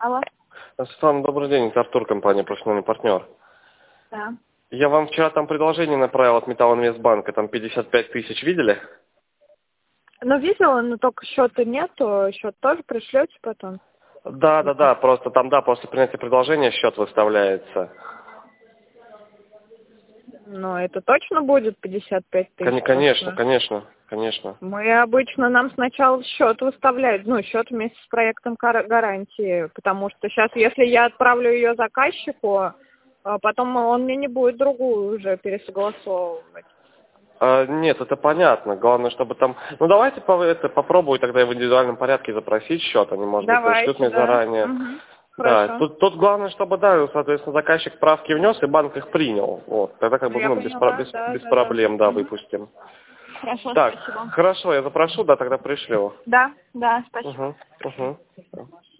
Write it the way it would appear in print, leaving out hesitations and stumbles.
Алло. Светлана, добрый день. Это Артур, компания «Профессиональный партнер». Да. Я вам вчера там предложение направил от Металлинвестбанка, там 55 тысяч, видели? Ну, видела, но только счета нету. Счет тоже пришлете потом? Да, просто там, после принятия предложения счет выставляется. Ну, это точно будет 55 тысяч? Конечно. Нам сначала счет выставляют, счет вместе с проектом гарантии, потому что сейчас, если я отправлю ее заказчику, потом он мне не будет другую уже пересогласовывать. Нет, это понятно. Главное, чтобы там... Ну, давайте попробую тогда в индивидуальном порядке запросить счет. Они, может быть, пришлют мне заранее. Угу. Да, Хорошо. тут главное, чтобы, соответственно, заказчик правки внес, и банк их принял. Вот. Тогда Я поняла, без проблем, Угу. выпустим. Хорошо, Так, спасибо. хорошо, я запрошу, тогда пришлю. Да, спасибо. Угу.